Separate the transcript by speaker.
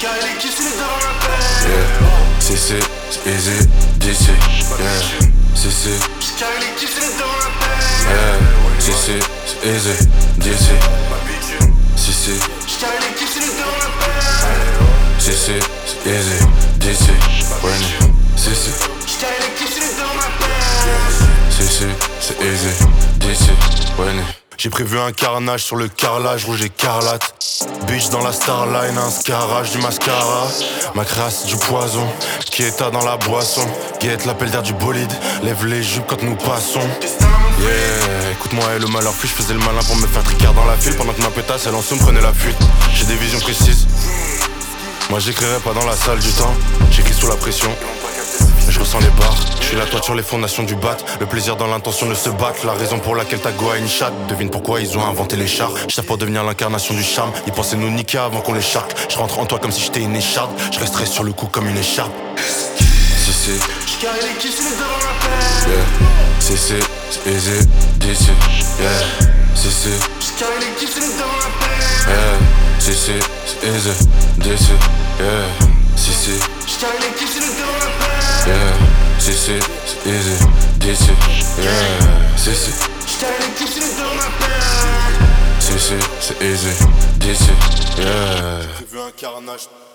Speaker 1: Yeah, c'est easy, DC. Yeah, c'est yeah, c'est easy, DC. C'est easy, DC. When c'est easy, DC. When j'ai prévu un carnage sur le carrelage rouge écarlate. Bitch dans la starline, un scarrage du mascara. Ma crasse du poison, qui est dans la boisson. Guette l'appel d'air du bolide, lève les jupes quand nous passons. Yeah, écoute-moi et le malheur fuit, je faisais le malin pour me faire tricard dans la file. Pendant que ma pétasse elle en sous me prenait la fuite. J'ai des visions précises. Moi j'écrirai pas dans la salle du temps, j'écris sous la pression. Je ressens les barres, je suis la toiture, les fondations du bat. Le plaisir dans l'intention de se battre, la raison pour laquelle ta go a une chatte. Devine pourquoi ils ont inventé les chars. J'taffe pour devenir l'incarnation du charme. Ils pensaient nous niquer avant qu'on les charque. Je rentre en toi comme si j'étais une écharpe. Je resterai sur le cou comme une écharpe. C'est yeah, c'est easy, DC. Yeah, c'est yeah, c'est easy, DC. Yeah, c'est yeah, c'est easy, DC. Yeah, c'est easy, DC. Yeah. J'ai vu un carnage.